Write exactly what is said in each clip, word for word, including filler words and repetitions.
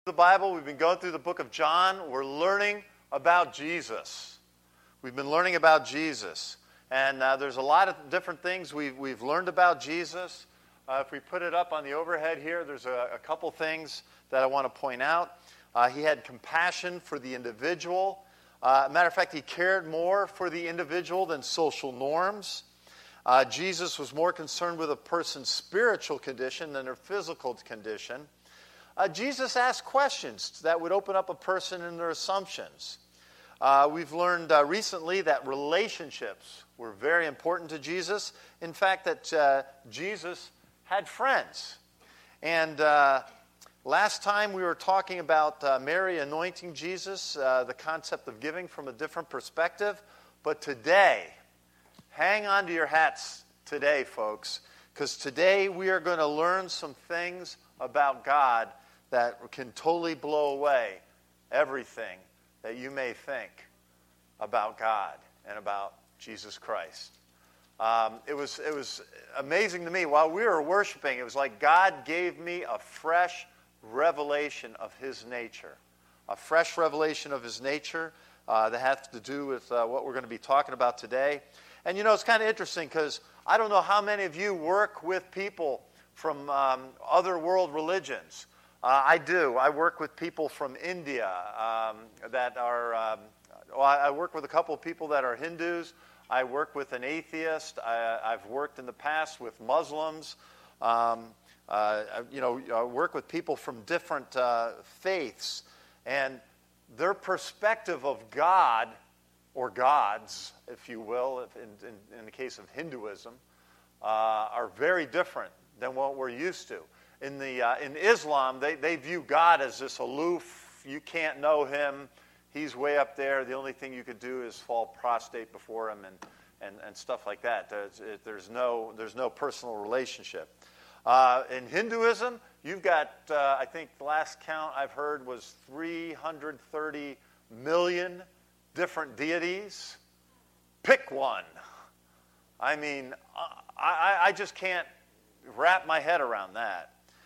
The Bible, we've been going through the book of John. We're learning about Jesus. We've been learning about Jesus. And uh, there's a lot of different things we've, we've learned about Jesus. Uh, if we put it up on the overhead here, there's a, a couple things that I want to point out. Uh, he had compassion for the individual. Uh, matter of fact, he cared more for the individual than social norms. Uh, Jesus was more concerned with a person's spiritual condition than their physical condition. Uh, Jesus asked questions that would open up a person in their assumptions. Uh, we've learned uh, recently that relationships were very important to Jesus. In fact, that uh, Jesus had friends. And uh, last time we were talking about uh, Mary anointing Jesus, uh, the concept of giving from a different perspective. But today, hang on to your hats today, folks, because today we are going to learn some things about God that can totally blow away everything that you may think about God and about Jesus Christ. Um, it was it was amazing to me. While we were worshiping, it was like God gave me a fresh revelation of His nature. A fresh revelation of His nature uh, that has to do with uh, what we're going to be talking about today. And you know, it's kind of interesting because I don't know how many of you work with people from um, other world religions. Uh, I do. I work with people from India um, that are, um, well, I work with a couple of people that are Hindus. I work with an atheist. I, I've worked in the past with Muslims. Um, uh, you know, I work with people from different uh, faiths. And their perspective of God, or gods, if you will, if in, in, in the case of Hinduism, uh, are very different than what we're used to. In the uh, in Islam, they, they view God as this aloof. You can't know Him. He's way up there. The only thing you could do is fall prostrate before Him and, and, and stuff like that. There's, it, there's, no, there's no personal relationship. Uh, in Hinduism, you've got, uh, I think the last count I've heard was three hundred thirty million different deities. Pick one. I mean, I, I just can't wrap my head around that.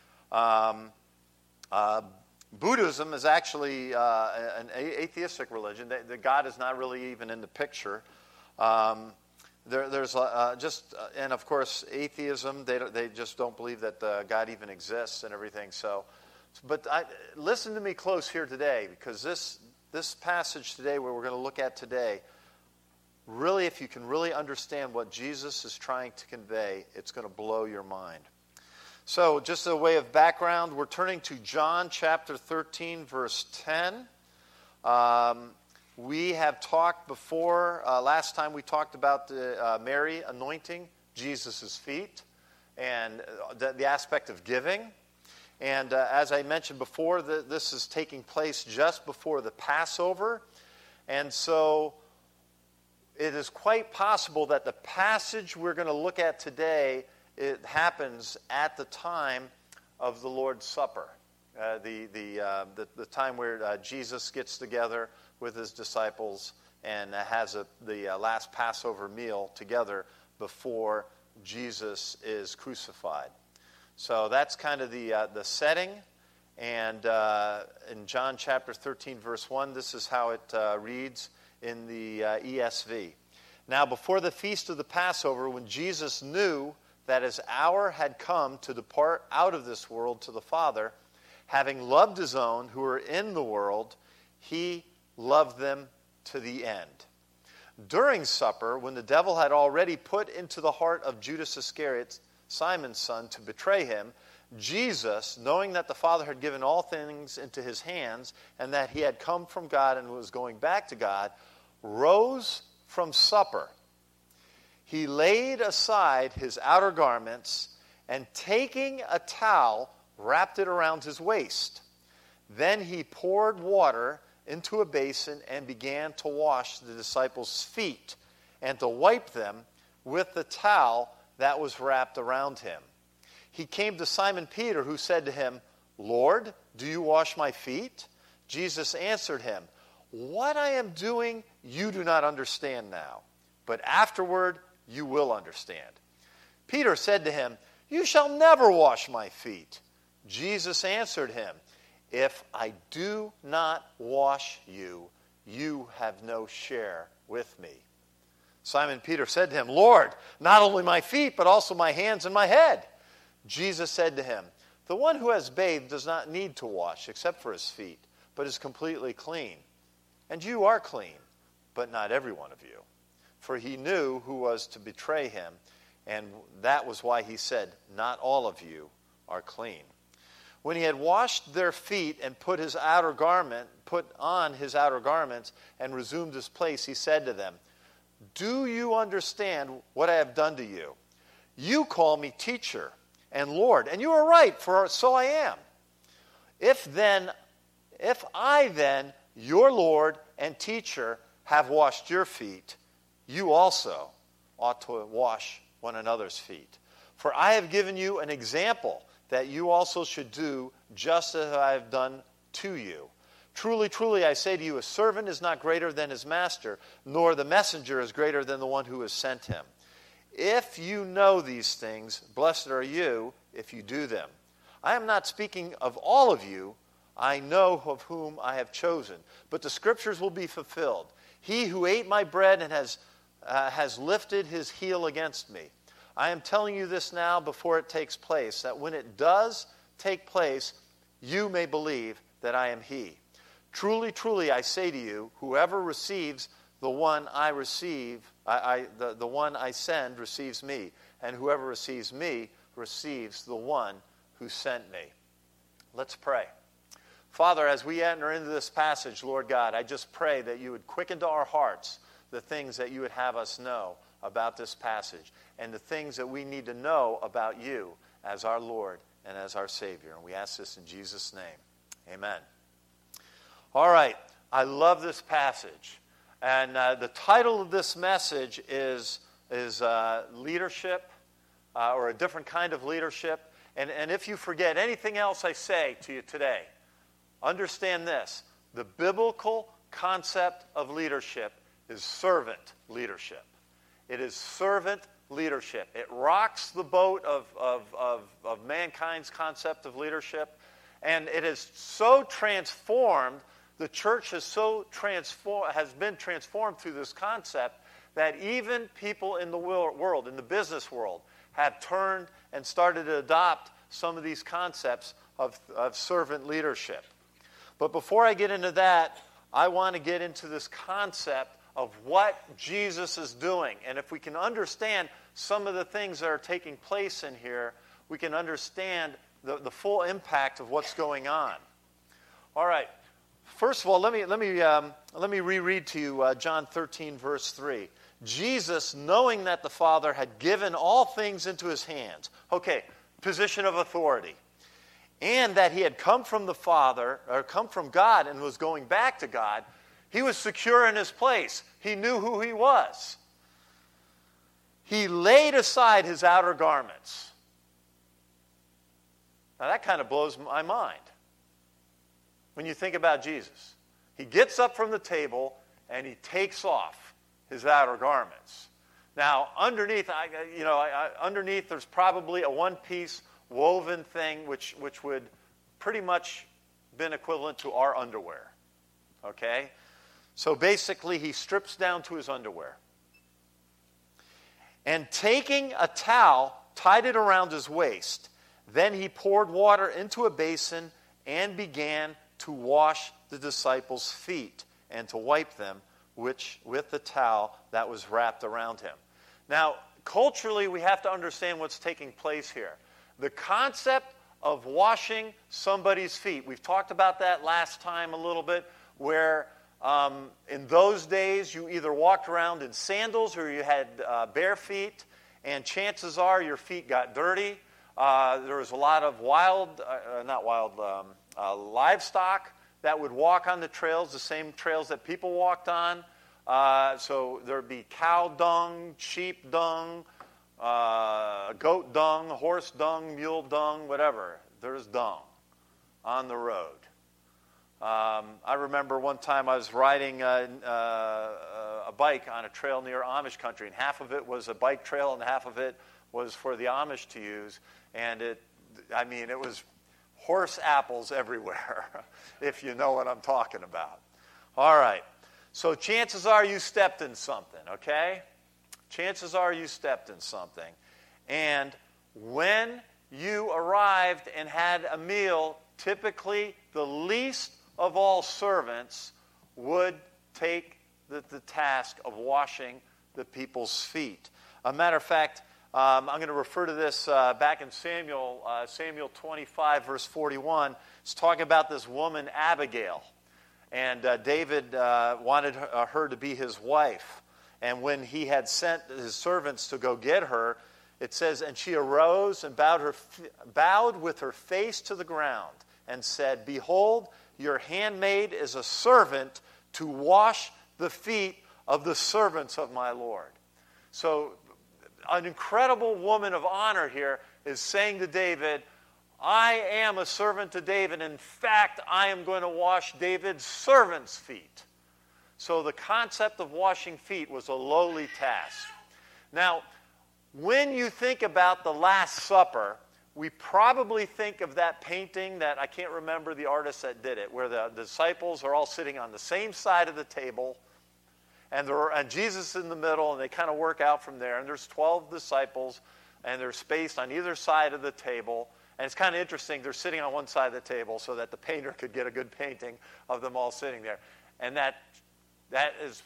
Um, uh, Buddhism is actually uh, an atheistic religion. The, the God is not really even in the picture. Um, there, there's uh, just, uh, and of course, atheism. They they just don't believe that uh, God even exists and everything. So, but I, listen to me close here today, because this this passage today, where we're going to look at today, really, if you can really understand what Jesus is trying to convey, it's going to blow your mind. So, just a way of background, we're turning to John chapter thirteen, verse ten. Um, we have talked before, uh, last time we talked about the, uh, Mary anointing Jesus' feet and the, the aspect of giving. And uh, as I mentioned before, the, this is taking place just before the Passover. And so it is quite possible that the passage we're going to look at today, it happens at the time of the Lord's Supper, uh, the, the, uh, the the time where uh, Jesus gets together with His disciples and uh, has a, the uh, last Passover meal together before Jesus is crucified. So that's kind of the uh, the setting. And uh, in John chapter thirteen, verse one, this is how it uh, reads in the uh, E S V. Now, before the feast of the Passover, when Jesus knew that His hour had come to depart out of this world to the Father, having loved His own who were in the world, He loved them to the end. During supper, when the devil had already put into the heart of Judas Iscariot, Simon's son, to betray Him, Jesus, knowing that the Father had given all things into His hands, and that He had come from God and was going back to God, rose from supper. He laid aside His outer garments, and taking a towel, wrapped it around His waist. Then He poured water into a basin and began to wash the disciples' feet and to wipe them with the towel that was wrapped around Him. He came to Simon Peter, who said to Him, "Lord, do you wash my feet?" Jesus answered him, "What I am doing you do not understand now, but afterward you will understand." Peter said to him, "You shall never wash my feet." Jesus answered him, If I do not wash you, you have no share with me. Simon Peter said to him, Lord, not only my feet, but also my hands and my head. Jesus said to him, the one who has bathed does not need to wash except for his feet, but is completely clean. And you are clean, but not every one of you. For he knew who was to betray him, and that was why he said, not all of you are clean. When he had washed their feet and put his outer garment, put on his outer garments and resumed his place, he said to them, do you understand what I have done to you? You call me teacher and Lord, and you are right, for so I am. If then, if I then, your Lord and teacher, have washed your feet, you also ought to wash one another's feet. For I have given you an example that you also should do just as I have done to you. Truly, truly, I say to you, a servant is not greater than his master, nor the messenger is greater than the one who has sent him. If you know these things, blessed are you if you do them. I am not speaking of all of you. I know of whom I have chosen. But the scriptures will be fulfilled. He who ate my bread and has, uh, has lifted his heel against me. I am telling you this now before it takes place, that when it does take place, you may believe that I am he. Truly, truly, I say to you, whoever receives the one I receive, I, I, the, the one I send receives me, and whoever receives me receives the one who sent me. Let's pray. Father, as we enter into this passage, Lord God, I just pray that you would quicken to our hearts the things that you would have us know about this passage and the things that we need to know about you as our Lord and as our Savior. And we ask this in Jesus' name. Amen. All right. I love this passage. And uh, the title of this message is, is uh, Leadership, uh, or a different kind of leadership. And, and if you forget anything else I say to you today, understand this. The biblical concept of leadership is servant leadership. It is servant leadership. It rocks the boat of, of, of, of mankind's concept of leadership. And it is so transformed, the church has so transform, has been transformed through this concept that even people in the world, in the business world, have turned and started to adopt some of these concepts of, of servant leadership. But before I get into that, I want to get into this concept of what Jesus is doing. And if we can understand some of the things that are taking place in here, we can understand the, the full impact of what's going on. All right. First of all, let me, let me, um, let me reread to you uh, John thirteen, verse three. Jesus, knowing that the Father had given all things into his hands. Okay, position of authority. And that he had come from the Father, or come from God and was going back to God, he was secure in his place. He knew who he was. He laid aside his outer garments. Now that kind of blows my mind when you think about Jesus. He gets up from the table and he takes off his outer garments. Now, underneath, I, you know, I, I, underneath there's probably a one-piece woven thing which, which would pretty much been equivalent to our underwear. Okay? So basically, he strips down to his underwear. And taking a towel, tied it around his waist. Then he poured water into a basin and began to wash the disciples' feet and to wipe them which with the towel that was wrapped around him. Now, culturally, we have to understand what's taking place here. The concept of washing somebody's feet. We've talked about that last time a little bit, where um, in those days you either walked around in sandals or you had uh, bare feet, and chances are your feet got dirty. Uh, there was a lot of wild, uh, not wild, um, uh, livestock that would walk on the trails, the same trails that people walked on. Uh, so there would be cow dung, sheep dung, uh, goat dung, horse dung, mule dung, whatever. There's dung on the road. Um, I remember one time I was riding a, a, a bike on a trail near Amish country, and half of it was a bike trail and half of it was for the Amish to use. And it, I mean, it was horse apples everywhere, if you know what I'm talking about. All right. So chances are you stepped in something, okay? Chances are you stepped in something. And when you arrived and had a meal, typically the least of all servants would take the, the task of washing the people's feet. A matter of fact, um, I'm going to refer to this uh, back in Samuel, uh, Samuel twenty-five, verse forty-one. It's talking about this woman, Abigail. And uh, David uh, wanted her, uh, her to be his wife. And when he had sent his servants to go get her, it says, and she arose and bowed, her, bowed with her face to the ground and said, behold, your handmaid is a servant to wash the feet of the servants of my Lord. So an incredible woman of honor here is saying to David, I am a servant to David. In fact, I am going to wash David's servants' feet. So the concept of washing feet was a lowly task. Now, when you think about the Last Supper, we probably think of that painting that, I can't remember the artist that did it, where the disciples are all sitting on the same side of the table, and, there are, and Jesus is in the middle, and they kind of work out from there. And there's twelve disciples, and they're spaced on either side of the table. And it's kind of interesting, they're sitting on one side of the table so that the painter could get a good painting of them all sitting there. And that that is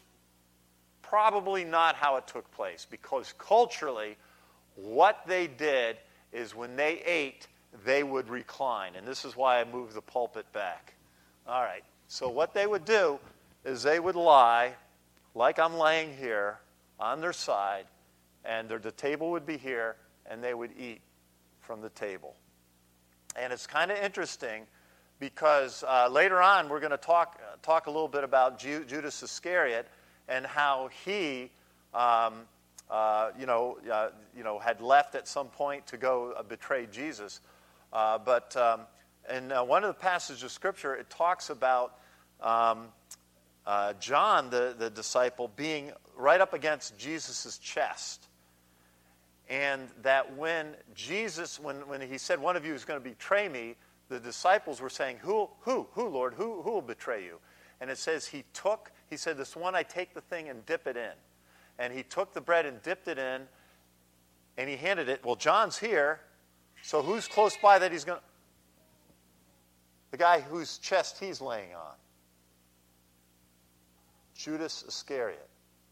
probably not how it took place, because culturally, what they did is when they ate, they would recline. And this is why I moved the pulpit back. All right, so what they would do is they would lie, like I'm laying here, on their side, and their, the table would be here, and they would eat from the table. And it's kind of interesting because uh, later on we're going to talk uh, talk a little bit about Ju- Judas Iscariot and how he, um, uh, you know, uh, you know, had left at some point to go uh, betray Jesus. Uh, but um, in uh, one of the passages of Scripture, it talks about um, uh, John, the, the disciple, being right up against Jesus' chest. And that when Jesus, when, when he said, one of you is going to betray me, the disciples were saying, who, who, who, Lord, who, who will betray you? And it says he took, he said, this one, I take the thing and dip it in. And he took the bread and dipped it in, and he handed it. Well, John's here, so who's close by that he's going to? The guy whose chest he's laying on. Judas Iscariot.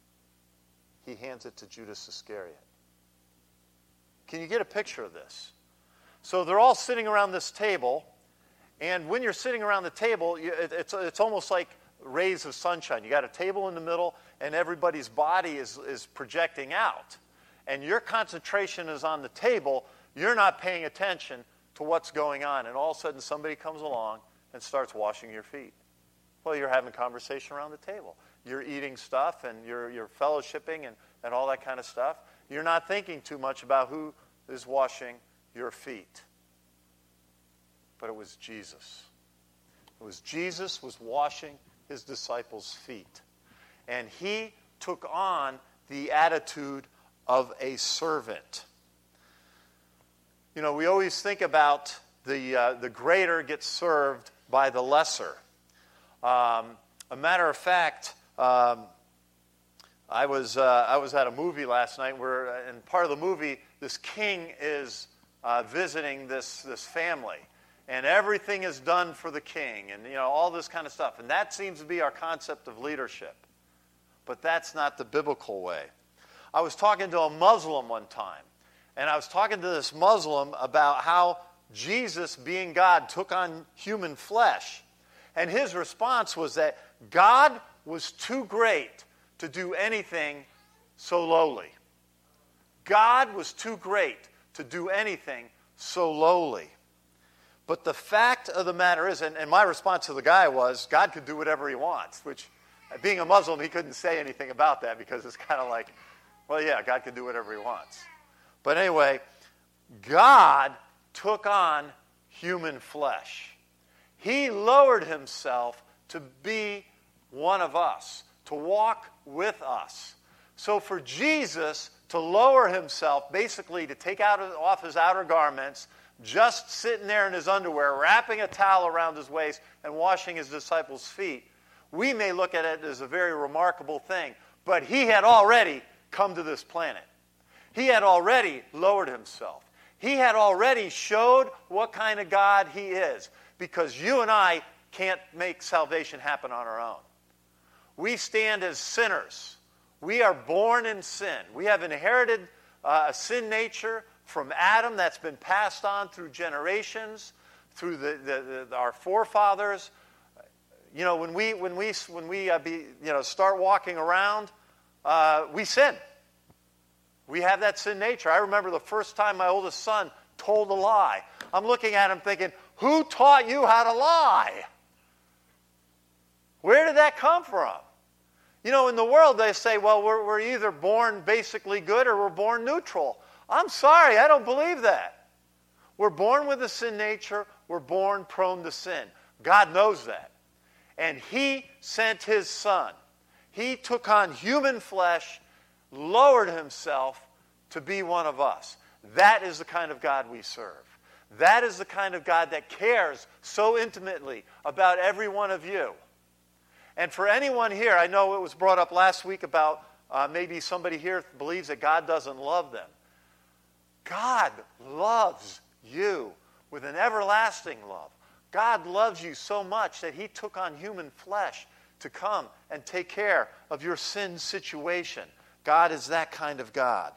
He hands it to Judas Iscariot. Can you get a picture of this? So they're all sitting around this table, and when you're sitting around the table, it's, it's almost like rays of sunshine. You got a table in the middle, and everybody's body is, is projecting out. And your concentration is on the table. You're not paying attention to what's going on. And all of a sudden, somebody comes along and starts washing your feet. Well, you're having a conversation around the table. You're eating stuff, and you're, you're fellowshipping and, and all that kind of stuff. You're not thinking too much about who is washing your feet. But it was Jesus. It was Jesus was washing his disciples' feet. And he took on the attitude of a servant. You know, we always think about the, uh, the greater gets served by the lesser. Um, a matter of fact, um, I was uh, I was at a movie last night where, in part of the movie, this king is uh, visiting this this family, and everything is done for the king, and you know all this kind of stuff, and that seems to be our concept of leadership, but that's not the biblical way. I was talking to a Muslim one time, and I was talking to this Muslim about how Jesus, being God, took on human flesh, and his response was that God was too great to do anything so lowly. God was too great to do anything so lowly. But the fact of the matter is, and, and my response to the guy was, God could do whatever he wants, which, being a Muslim, he couldn't say anything about that because it's kind of like, well, yeah, God can do whatever he wants. But anyway, God took on human flesh. He lowered himself to be one of us, to walk with us. So for Jesus to lower himself, basically to take out off his outer garments, just sitting there in his underwear, wrapping a towel around his waist and washing his disciples' feet, we may look at it as a very remarkable thing. But he had already come to this planet. He had already lowered himself. He had already showed what kind of God he is, because you and I can't make salvation happen on our own. We stand as sinners. We are born in sin. We have inherited uh, a sin nature from Adam that's been passed on through generations, through the, the, the, our forefathers. You know, when we when we when we uh, be you know start walking around, uh, we sin. We have that sin nature. I remember the first time my oldest son told a lie. I'm looking at him thinking, who taught you how to lie? Where did that come from? You know, in the world they say, well, we're, we're either born basically good or we're born neutral. I'm sorry, I don't believe that. We're born with a sin nature. We're born prone to sin. God knows that. And he sent his son. He took on human flesh, lowered himself to be one of us. That is the kind of God we serve. That is the kind of God that cares so intimately about every one of you. And for anyone here, I know it was brought up last week about uh, maybe somebody here believes that God doesn't love them. God loves you with an everlasting love. God loves you so much that he took on human flesh to come and take care of your sin situation. God is that kind of God.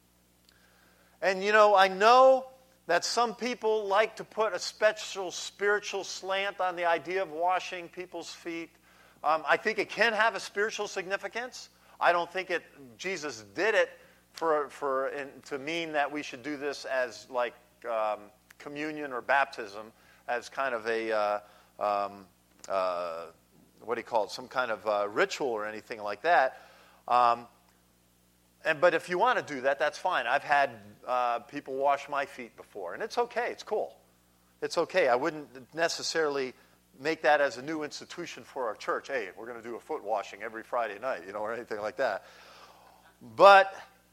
And you know, I know that some people like to put a special spiritual slant on the idea of washing people's feet. Um, I think it can have a spiritual significance. I don't think it. Jesus did it for for in, to mean that we should do this as like um, communion or baptism, as kind of a uh, um, uh, what do you call it? Some kind of uh, ritual or anything like that. Um, and but if you want to do that, that's fine. I've had uh, people wash my feet before, and it's okay. It's cool. It's okay. I wouldn't necessarily make that as a new institution for our church. Hey, we're going to do a foot washing every Friday night, you know, or anything like that. But,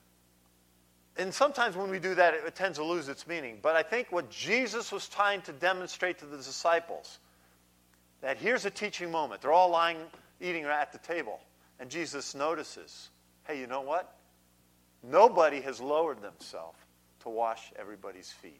and sometimes when we do that, it, it tends to lose its meaning. But I think what Jesus was trying to demonstrate to the disciples, that here's a teaching moment. They're all lying, eating at the table. And Jesus notices, hey, you know what? Nobody has lowered themselves to wash everybody's feet.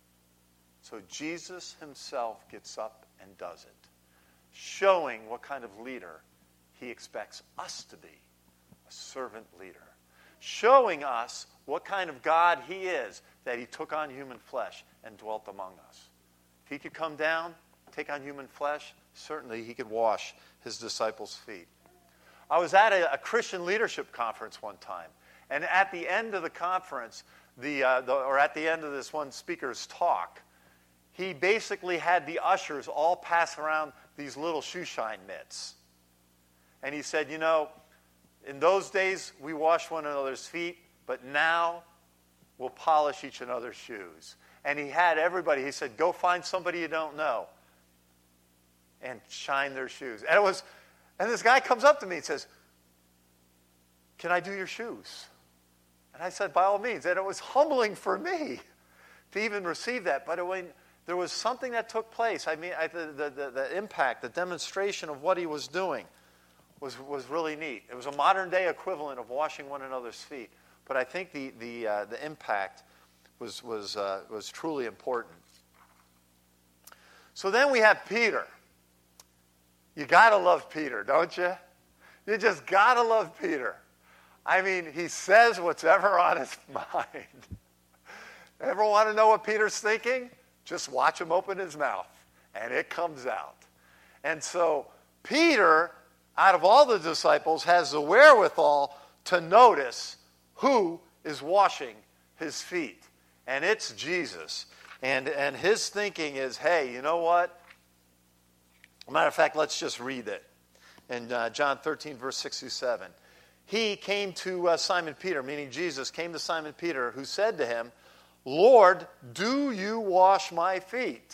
So Jesus himself gets up and does it, showing what kind of leader he expects us to be, a servant leader, showing us what kind of God he is, that he took on human flesh and dwelt among us. If he could come down, take on human flesh, certainly he could wash his disciples' feet. I was at a, a Christian leadership conference one time, and at the end of the conference, the, uh, the or at the end of this one speaker's talk, he basically had the ushers all pass around these little shoe shine mitts. And he said, you know, in those days we washed one another's feet, but now we'll polish each other's shoes. And he had everybody, he said, go find somebody you don't know and shine their shoes. And it was, and this guy comes up to me and says, can I do your shoes? And I said, by all means. And it was humbling for me to even receive that. But it, when there was something that took place, I mean, I, the, the, the impact, the demonstration of what he was doing was, was really neat. It was a modern-day equivalent of washing one another's feet. But I think the, the, uh, the impact was, was, uh, was truly important. So then we have Peter. You got to love Peter, don't you? You just got to love Peter. I mean, he says what's ever on his mind. Ever want to know what Peter's thinking? Just watch him open his mouth, and it comes out. And so Peter, out of all the disciples, has the wherewithal to notice who is washing his feet. And it's Jesus. And, and his thinking is, hey, you know what? Matter of fact, let's just read it. In uh, John thirteen, verse six through seven. He came to uh, Simon Peter, meaning Jesus came to Simon Peter, who said to him, Lord, do you wash my feet?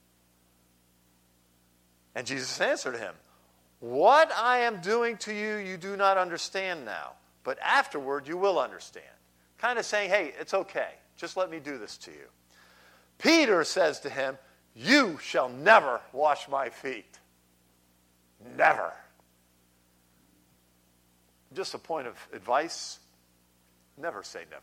And Jesus answered him, what I am doing to you, you do not understand now, but afterward you will understand. Kind of saying, hey, it's okay. Just let me do this to you. Peter says to him, "You shall never wash my feet." Never. Just a point of advice, never say never.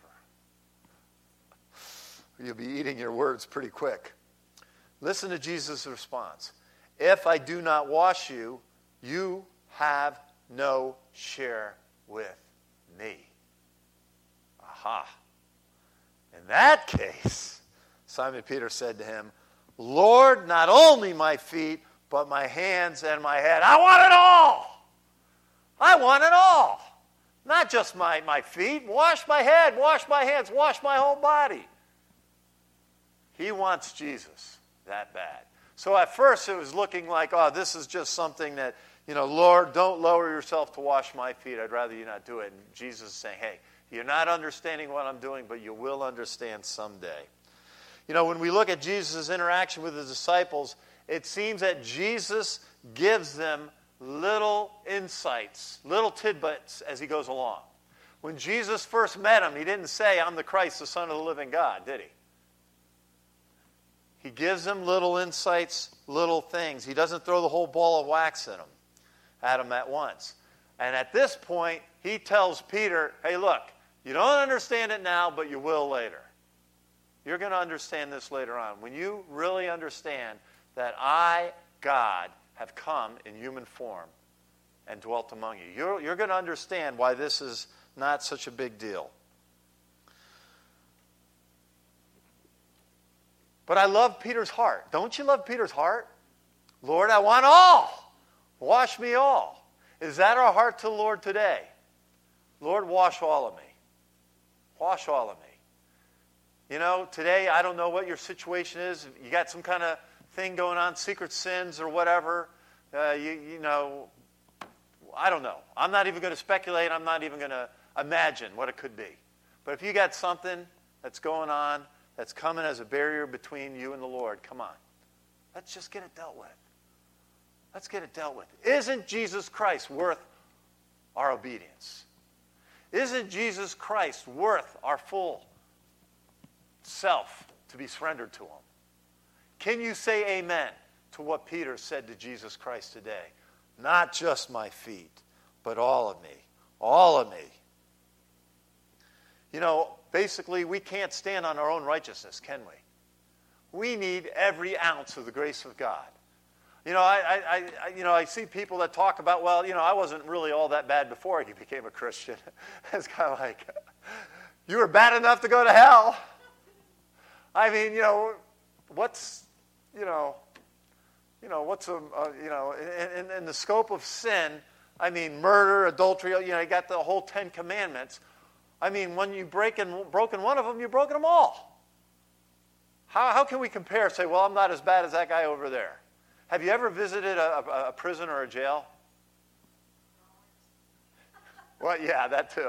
You'll be eating your words pretty quick. Listen to Jesus' response. "If I do not wash you, you have no share with me." Aha. In that case, Simon Peter said to him, "Lord, not only my feet, but my hands and my head. I want it all. I want it all. Not just my, my feet. Wash my head, wash my hands, wash my whole body." He wants Jesus that bad. So at first it was looking like, oh, this is just something that, you know, Lord, don't lower yourself to wash my feet. I'd rather you not do it. And Jesus is saying, hey, you're not understanding what I'm doing, but you will understand someday. You know, when we look at Jesus' interaction with his disciples, it seems that Jesus gives them little insights, little tidbits as he goes along. When Jesus first met him, he didn't say, "I'm the Christ, the Son of the living God," did he? He gives them little insights, little things. He doesn't throw the whole ball of wax at them, at them at once. And at this point, he tells Peter, hey, look, you don't understand it now, but you will later. You're going to understand this later on. When you really understand that I, God, have come in human form and dwelt among you, you're, you're going to understand why this is not such a big deal. But I love Peter's heart. Don't you love Peter's heart? Lord, I want all. Wash me all. Is that our heart to the Lord today? Lord, wash all of me. Wash all of me. You know, today, I don't know what your situation is. You got some kind of thing going on, secret sins or whatever. Uh, you, you know, I don't know. I'm not even going to speculate. I'm not even going to imagine what it could be. But if you got something that's going on, that's coming as a barrier between you and the Lord, come on. Let's just get it dealt with. Let's get it dealt with. Isn't Jesus Christ worth our obedience? Isn't Jesus Christ worth our full self to be surrendered to him? Can you say amen to what Peter said to Jesus Christ today? Not just my feet, but all of me. All of me. You know, basically, we can't stand on our own righteousness, can we? We need every ounce of the grace of God. You know, I, I, I, you know, I see people that talk about, well, you know, I wasn't really all that bad before I became a Christian. It's kind of like, you were bad enough to go to hell. I mean, you know, what's, you know, you know, what's a, uh, you know, in, in, in the scope of sin, I mean, murder, adultery, you know, you got the whole Ten Commandments. I mean, when you've broken, broken one of them, you've broken them all. How, how can we compare, say, well, I'm not as bad as that guy over there? Have you ever visited a, a, a prison or a jail? Well, yeah, that too.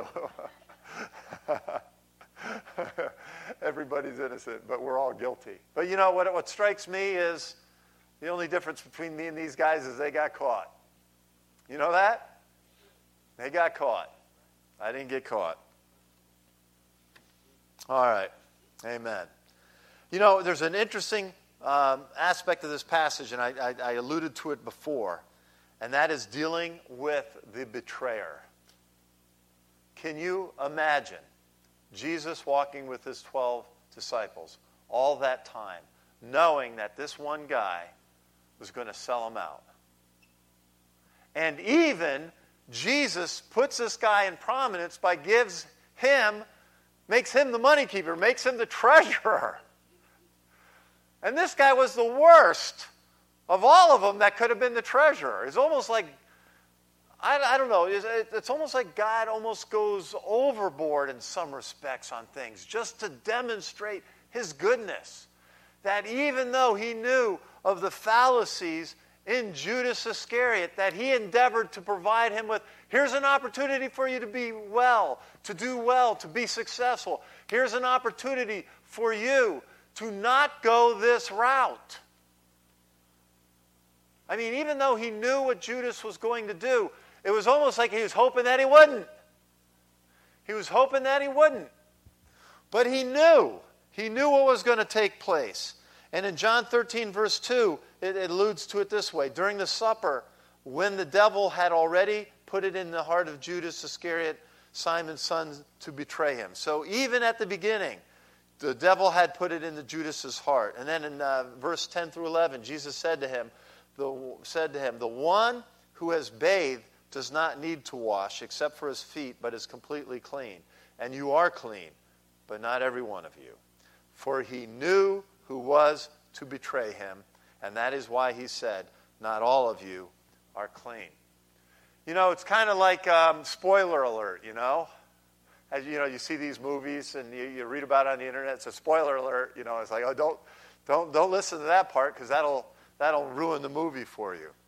Everybody's innocent, but we're all guilty. But you know, what, what strikes me is the only difference between me and these guys is they got caught. You know that? They got caught. I didn't get caught. All right. Amen. You know, there's an interesting um, aspect of this passage, and I, I, I alluded to it before, and that is dealing with the betrayer. Can you imagine Jesus walking with his twelve disciples all that time, knowing that this one guy was going to sell him out? And even Jesus puts this guy in prominence by gives him, makes him the money keeper, makes him the treasurer. And this guy was the worst of all of them that could have been the treasurer. It's almost like, I, I don't know, it's, it's almost like God almost goes overboard in some respects on things just to demonstrate his goodness. That even though he knew of the fallacies in Judas Iscariot, that he endeavored to provide him with, here's an opportunity for you to be well, to do well, to be successful. Here's an opportunity for you to not go this route. I mean, even though he knew what Judas was going to do, it was almost like he was hoping that he wouldn't. He was hoping that he wouldn't. But he knew. He knew what was going to take place. And in John thirteen, verse two, it, it alludes to it this way. During the supper, when the devil had already put it in the heart of Judas Iscariot, Simon's son, to betray him. So even at the beginning, the devil had put it into Judas's heart. And then in uh, verse ten through eleven, Jesus said to him, the, said to him, the one who has bathed does not need to wash except for his feet, but is completely clean. And you are clean, but not every one of you. For he knew who was to betray him, and that is why he said, not all of you are clean. You know, it's kind of like um, spoiler alert, you know. As you know, you see these movies and you, you read about it on the internet. It's a spoiler alert, you know. It's like, oh, don't, don't, don't listen to that part because that'll, that'll ruin the movie for you.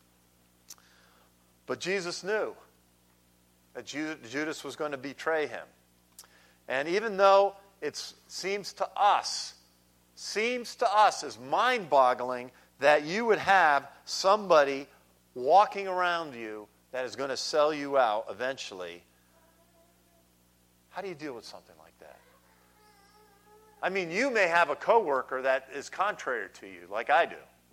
But Jesus knew that Judas was going to betray him, and even though it seems to us, seems to us as mind-boggling that you would have somebody walking around you that is going to sell you out eventually. How do you deal with something like that? I mean, you may have a coworker that is contrary to you, like I do.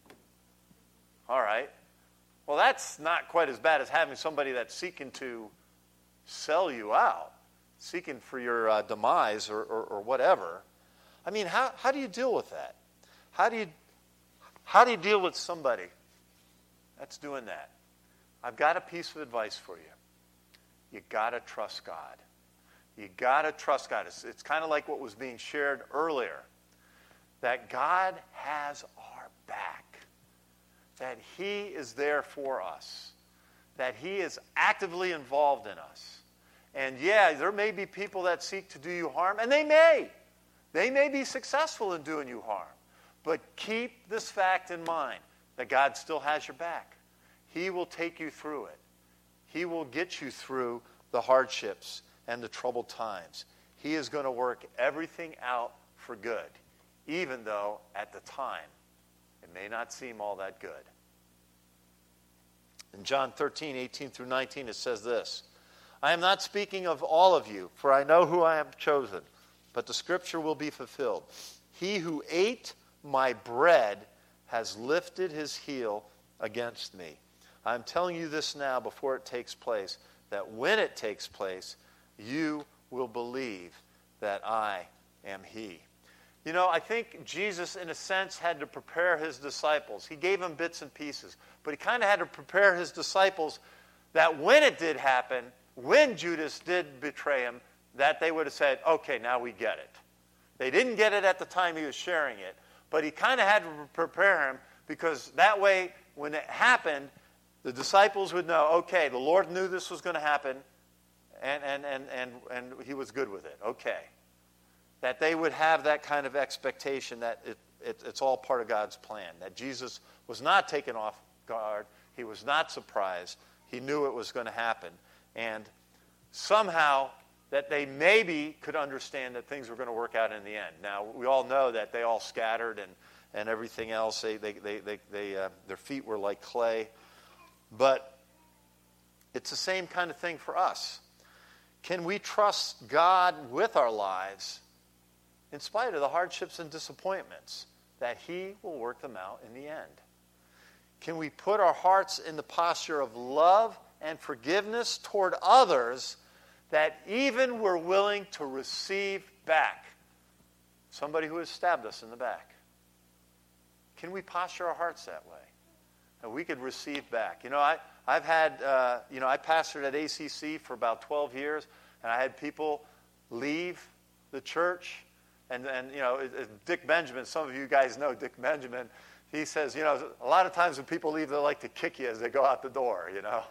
All right. Well, that's not quite as bad as having somebody that's seeking to sell you out, seeking for your uh, demise or, or, or whatever. I mean, how, how do you deal with that? How do you how do you deal with somebody that's doing that? I've got a piece of advice for you. You got to trust God. You got to trust God. It's, it's kind of like what was being shared earlier, that God has our back, that he is there for us, that he is actively involved in us. And yeah, there may be people that seek to do you harm, and they may. They may be successful in doing you harm. But keep this fact in mind, that God still has your back. He will take you through it. He will get you through the hardships and the troubled times. He is going to work everything out for good, even though at the time it may not seem all that good. In John thirteen, eighteen through nineteen, it says this, I am not speaking of all of you, for I know who I have chosen, but the scripture will be fulfilled. He who ate my bread has lifted his heel against me. I'm telling you this now before it takes place, that when it takes place, you will believe that I am he. You know, I think Jesus, in a sense, had to prepare his disciples. He gave them bits and pieces, but he kind of had to prepare his disciples that when it did happen, when Judas did betray him, that they would have said, okay, now we get it. They didn't get it at the time he was sharing it, but he kind of had to prepare him because that way, when it happened, the disciples would know, okay, the Lord knew this was going to happen, and, and, and, and, and he was good with it. Okay. That they would have that kind of expectation that it, it, it's all part of God's plan, that Jesus was not taken off guard. He was not surprised. He knew it was going to happen. And somehow that they maybe could understand that things were going to work out in the end. Now, we all know that they all scattered and, and everything else. They, they, they, they, they, uh, their feet were like clay. But it's the same kind of thing for us. Can we trust God with our lives in spite of the hardships and disappointments, that he will work them out in the end? Can we put our hearts in the posture of love and forgiveness toward others, that even we're willing to receive back somebody who has stabbed us in the back? Can we posture our hearts that way? And we could receive back. You know, I, I've had, uh, you know, I pastored at A C C for about twelve years, and I had people leave the church. And, and you know, Dick Benjamin, some of you guys know Dick Benjamin, he says, you know, a lot of times when people leave, they like to kick you as they go out the door, you know.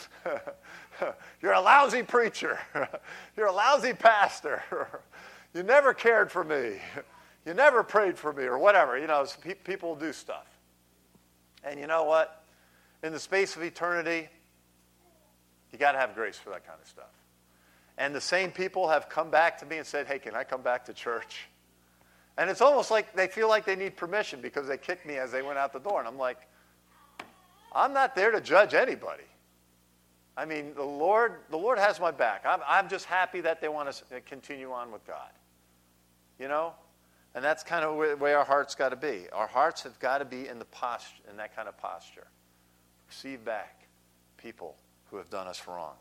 You're a lousy preacher. You're a lousy pastor. You never cared for me. You never prayed for me, or whatever. You know, people do stuff. And you know what? In the space of eternity, you got to have grace for that kind of stuff. And the same people have come back to me and said, hey, can I come back to church? And it's almost like they feel like they need permission because they kicked me as they went out the door. And I'm like, I'm not there to judge anybody. I mean, the Lord, the Lord has my back. I'm, I'm just happy that they want to continue on with God. You know? And that's kind of the way our hearts got to be. Our hearts have got to be in the posture, in that kind of posture. Receive back people who have done us wrong.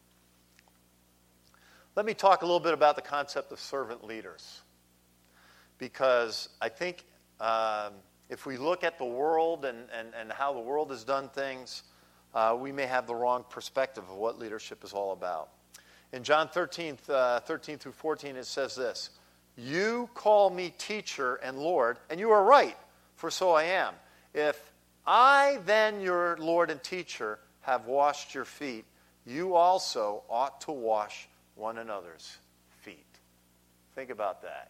Let me talk a little bit about the concept of servant leaders. Because I think um, if we look at the world and, and, and how the world has done things, uh, we may have the wrong perspective of what leadership is all about. In John thirteen, uh, thirteen through fourteen, it says this, "You call me teacher and Lord, and you are right, for so I am. If I, then your Lord and teacher, have washed your feet, you also ought to wash one another's feet." Think about that.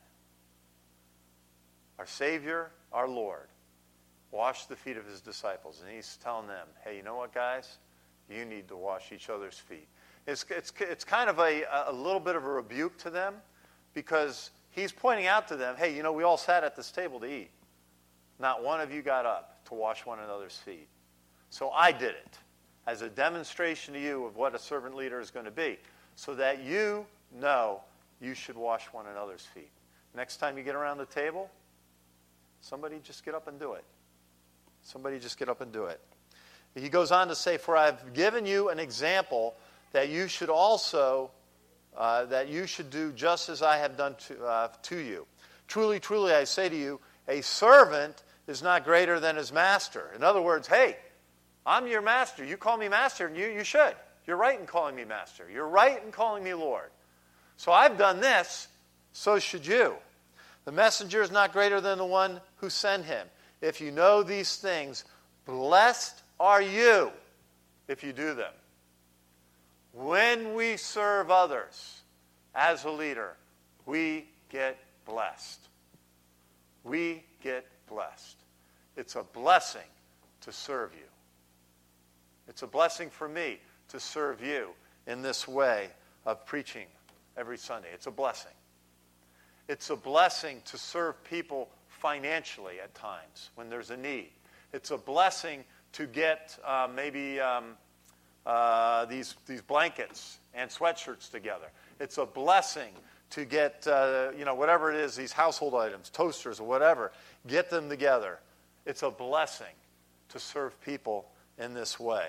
Our Savior, our Lord, washed the feet of his disciples. And he's telling them, hey, you know what, guys? You need to wash each other's feet. It's, it's, it's kind of a, a little bit of a rebuke to them, because he's pointing out to them, hey, you know, we all sat at this table to eat. Not one of you got up to wash one another's feet. So I did it as a demonstration to you of what a servant leader is going to be, so that you know you should wash one another's feet. Next time you get around the table, somebody just get up and do it. Somebody just get up and do it. He goes on to say, "For I've given you an example that you should also, uh, that you should do just as I have done to, uh, to you. Truly, truly, I say to you, a servant is not greater than his master." In other words, hey, I'm your master. You call me master, and you, you should. You're right in calling me master. You're right in calling me Lord. So I've done this, so should you. The messenger is not greater than the one who sent him. If you know these things, blessed are you if you do them. When we serve others as a leader, we get blessed. We get blessed. It's a blessing to serve you. It's a blessing for me to serve you in this way of preaching every Sunday. It's a blessing. It's a blessing to serve people financially at times when there's a need. It's a blessing to get uh, maybe um, uh, these, these blankets and sweatshirts together. It's a blessing to get, uh, you know, whatever it is, these household items, toasters or whatever, get them together. It's a blessing to serve people in this way.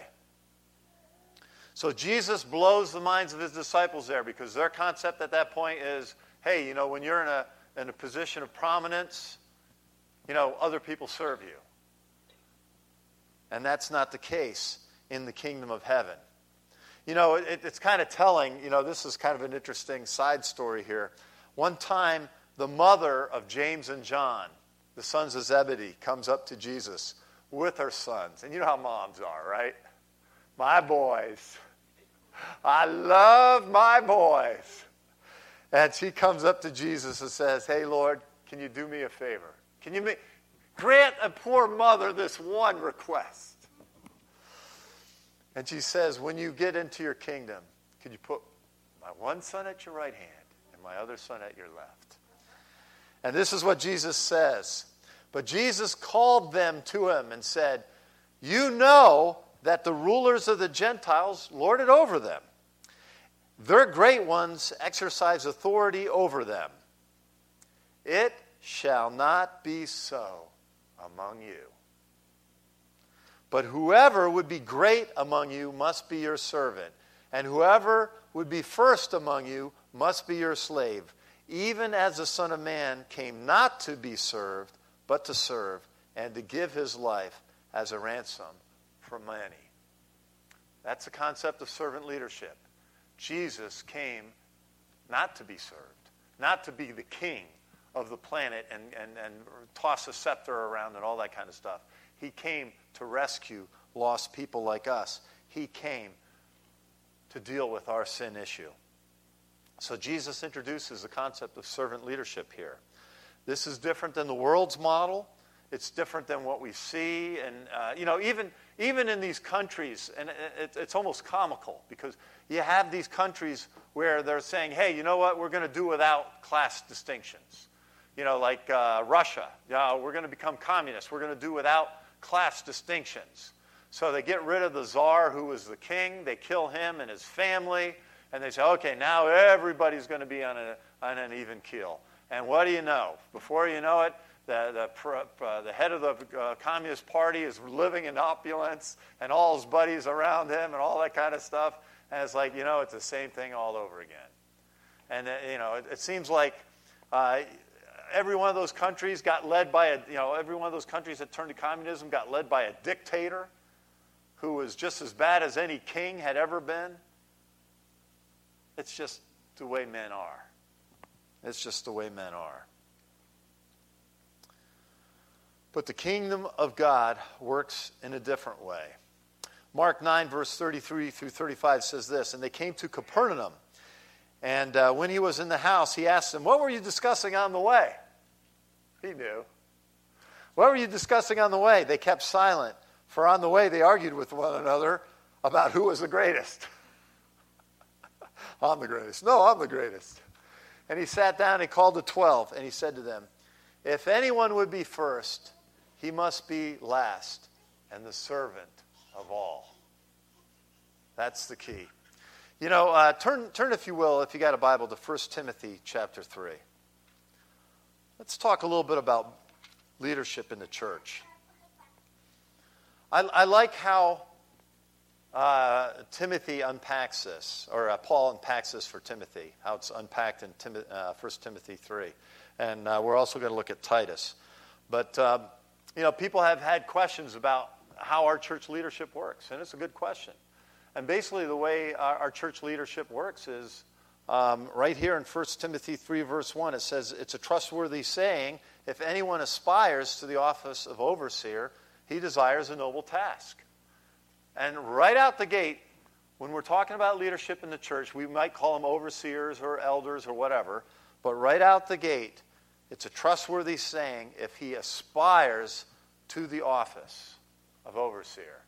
So Jesus blows the minds of his disciples there, because their concept at that point is, hey, you know, when you're in a, in a position of prominence, you know, other people serve you. And that's not the case in the kingdom of heaven. You know, it, it's kind of telling, you know, this is kind of an interesting side story here. One time, the mother of James and John, the sons of Zebedee, comes up to Jesus with her sons. And you know how moms are, right? My boys. I love my boys. And she comes up to Jesus and says, hey, Lord, can you do me a favor? Can you make, grant a poor mother this one request? And she says, when you get into your kingdom, could you put my one son at your right hand and my other son at your left? And this is what Jesus says. But Jesus called them to him and said, you know that the rulers of the Gentiles lord it over them. Their great ones exercise authority over them. It shall not be so among you. But whoever would be great among you must be your servant, and whoever would be first among you must be your slave, even as the Son of Man came not to be served, but to serve, and to give his life as a ransom for many. That's the concept of servant leadership. Jesus came not to be served, not to be the king of the planet and, and, and toss a scepter around and all that kind of stuff. He came to rescue lost people like us. He came to deal with our sin issue. So Jesus introduces the concept of servant leadership here. This is different than the world's model. It's different than what we see. And, uh, you know, even, even in these countries, and it, it's almost comical, because you have these countries where they're saying, hey, you know what, we're going to do without class distinctions. You know, like uh, Russia, you know, we're going to become communist. We're going to do without class distinctions. So they get rid of the czar who was the king. They kill him and his family. And they say, okay, now everybody's going to be on, a, on an even keel. And what do you know? Before you know it, the, the, uh, the head of the uh, Communist Party is living in opulence and all his buddies around him and all that kind of stuff. And it's like, you know, it's the same thing all over again. And, uh, you know, it, it seems like uh, every one of those countries got led by a, you know, every one of those countries that turned to communism got led by a dictator who was just as bad as any king had ever been. It's just the way men are. It's just the way men are. But the kingdom of God works in a different way. Mark nine, verse thirty-three through thirty-five says this, and they came to Capernaum. And uh, when he was in the house, he asked them, what were you discussing on the way? He knew. What were you discussing on the way? They kept silent, for on the way they argued with one another about who was the greatest. I'm the greatest. No, I'm the greatest. And he sat down, he called the twelve, and he said to them, if anyone would be first, he must be last and the servant of all. That's the key. You know, uh, turn, turn, if you will, if you got a Bible, to First Timothy chapter three. Let's talk a little bit about leadership in the church. I, I like how uh, Timothy unpacks this, or uh, Paul unpacks this for Timothy, how it's unpacked in Tim, uh, First Timothy three. And uh, we're also going to look at Titus. But, um, you know, people have had questions about how our church leadership works, and it's a good question. And basically the way our, our church leadership works is um, right here in First Timothy three, verse one, it says, it's a trustworthy saying, if anyone aspires to the office of overseer, he desires a noble task. And right out the gate, when we're talking about leadership in the church, we might call them overseers or elders or whatever, but right out the gate, it's a trustworthy saying if he aspires to the office of overseer.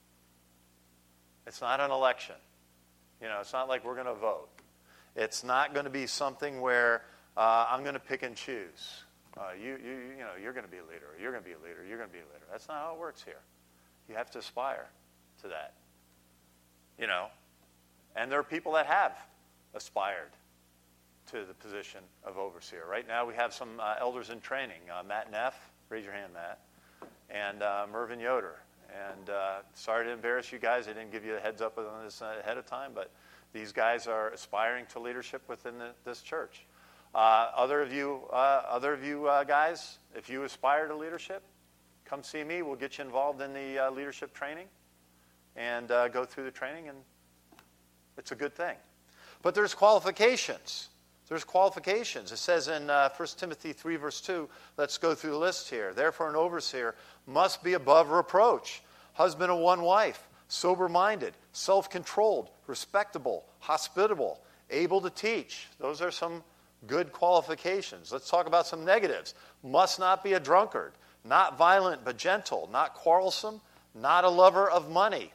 It's not an election. You know, it's not like we're going to vote. It's not going to be something where uh, I'm going to pick and choose. Uh, you, you, you know, you're going to be a leader. Or you're going to be a leader. You're going to be a leader. That's not how it works here. You have to aspire to that. You know, and there are people that have aspired to the position of overseer. Right now we have some uh, elders in training. Uh, Matt Neff, raise your hand, Matt, and uh, Mervyn Yoder. And uh, sorry to embarrass you guys. I didn't give you a heads up on this ahead of time, but these guys are aspiring to leadership within the, this church. Uh, other of you, uh, other of you uh, guys, if you aspire to leadership, come see me. We'll get you involved in the uh, leadership training and uh, go through the training, and it's a good thing. But there's qualifications. There's qualifications. It says in uh, First Timothy three, verse two, let's go through the list here. Therefore, an overseer must be above reproach, husband of one wife, sober-minded, self-controlled, respectable, hospitable, able to teach. Those are some good qualifications. Let's talk about some negatives. Must not be a drunkard, not violent but gentle, not quarrelsome, not a lover of money.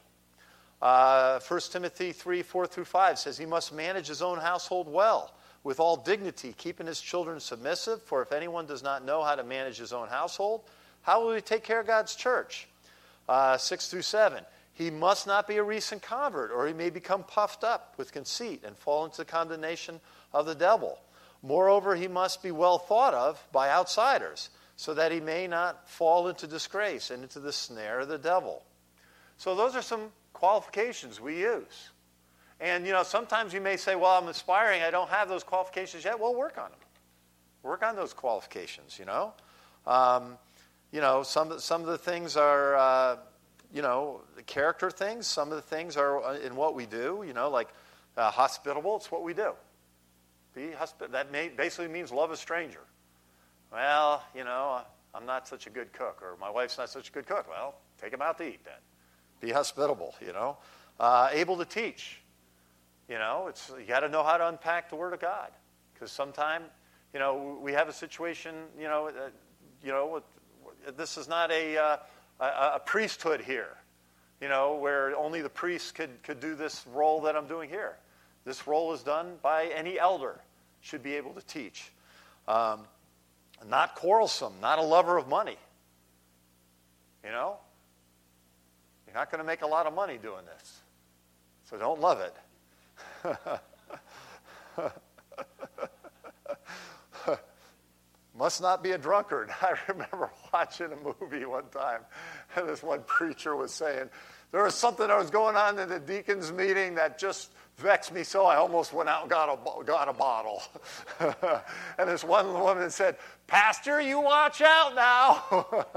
Uh, First Timothy three, four through five says he must manage his own household well, with all dignity, keeping his children submissive. For if anyone does not know how to manage his own household, how will he take care of God's church? Uh, six through seven. He must not be a recent convert, or he may become puffed up with conceit and fall into the condemnation of the devil. Moreover, he must be well thought of by outsiders, so that he may not fall into disgrace and into the snare of the devil. So those are some qualifications we use. And, you know, sometimes you may say, well, I'm aspiring, I don't have those qualifications yet. Well, work on them. Work on those qualifications, you know. Um, you know, some, some of the things are, uh, you know, the character things. Some of the things are in what we do, you know, like uh, hospitable, it's what we do. Be hospi- that may, basically means love a stranger. Well, you know, I'm not such a good cook, or my wife's not such a good cook. Well, take them out to eat then. Be hospitable, you know. Uh, able to teach. You know, it's you got to know how to unpack the Word of God, because sometimes, you know, we have a situation. You know, uh, you know, this is not a, uh, a a priesthood here. You know, where only the priest could could do this role that I'm doing here. This role is done by any elder. Should be able to teach. Um, not quarrelsome. Not a lover of money. You know, you're not going to make a lot of money doing this, so don't love it. Must not be a drunkard. I remember watching a movie one time, and this one preacher was saying, there was something that was going on in the deacons' meeting that just vexed me so I almost went out and got a, got a bottle. And this one woman said, Pastor, you watch out now.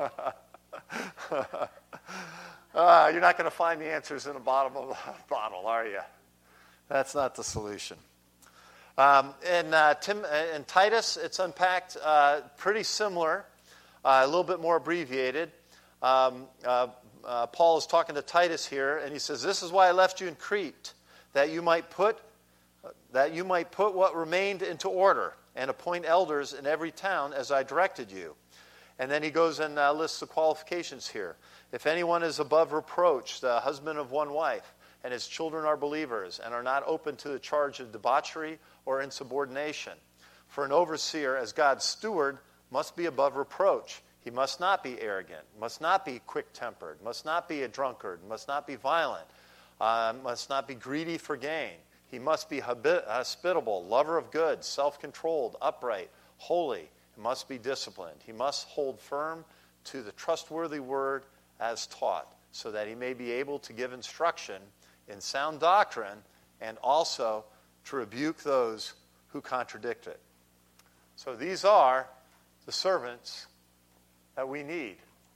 uh, you're not going to find the answers in the bottom of the bottle, are you? That's not the solution. Um, in, uh, Tim, in Titus, it's unpacked uh, pretty similar, uh, a little bit more abbreviated. Um, uh, uh, Paul is talking to Titus here, and he says, "This is why I left you in Crete, that you might put that you might put what remained into order, and appoint elders in every town as I directed you." And then he goes and uh, lists the qualifications here. If anyone is above reproach, the husband of one wife, and his children are believers, and are not open to the charge of debauchery or insubordination. For an overseer, as God's steward, must be above reproach. He must not be arrogant, must not be quick-tempered, must not be a drunkard, must not be violent, uh, must not be greedy for gain. He must be hospitable, lover of good, self-controlled, upright, holy. He must be disciplined. He must hold firm to the trustworthy word as taught, so that he may be able to give instruction in sound doctrine, and also to rebuke those who contradict it. So these are the servants that we need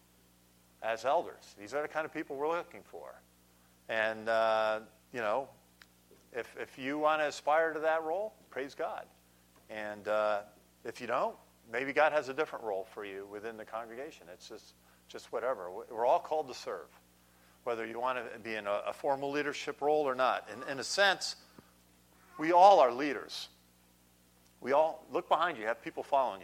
as elders. These are the kind of people we're looking for. And, uh, you know, if, if you want to aspire to that role, praise God. And uh, if you don't, maybe God has a different role for you within the congregation. It's just, just whatever. We're all called to serve, whether you want to be in a, a formal leadership role or not. In, in a sense, we all are leaders. We all, look behind you, you have people following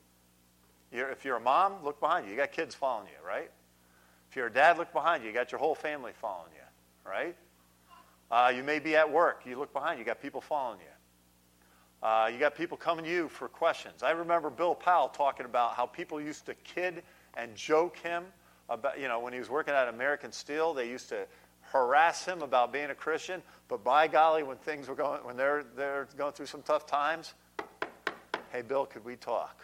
you. You're, if you're a mom, look behind you. You got kids following you, right? If you're a dad, look behind you. You got your whole family following you, right? Uh, you may be at work. You look behind you. You got people following you. Uh, you got people coming to you for questions. I remember Bill Powell talking about how people used to kid and joke him about, you know, when he was working at American Steel, they used to harass him about being a Christian. But by golly, when things were going, when they're they're going through some tough times, hey, Bill, could we talk?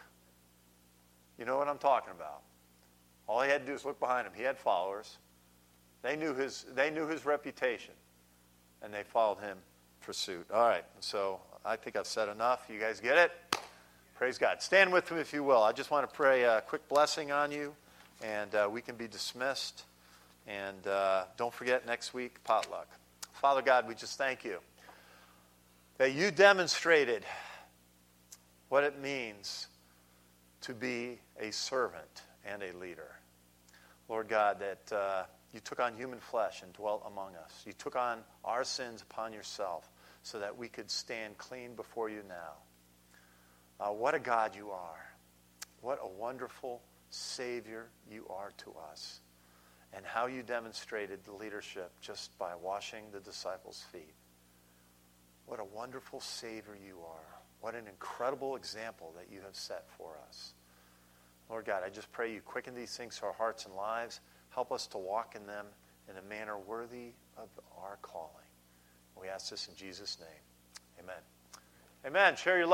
You know what I'm talking about. All he had to do is look behind him. He had followers. They knew his they knew his reputation, and they followed him for suit. All right, so I think I've said enough. You guys get it? Praise God. Stand with me if you will. I just want to pray a quick blessing on you, and uh, we can be dismissed. And uh, don't forget next week, potluck. Father God, we just thank you that you demonstrated what it means to be a servant and a leader. Lord God, that uh, you took on human flesh and dwelt among us. You took on our sins upon yourself so that we could stand clean before you now. Uh, what a God you are. What a wonderful Savior you are to us. And how you demonstrated the leadership just by washing the disciples' feet. What a wonderful Savior you are. What an incredible example that you have set for us. Lord God, I just pray you quicken these things to our hearts and lives. Help us to walk in them in a manner worthy of our calling. We ask this in Jesus' name. Amen. Amen. Share your love.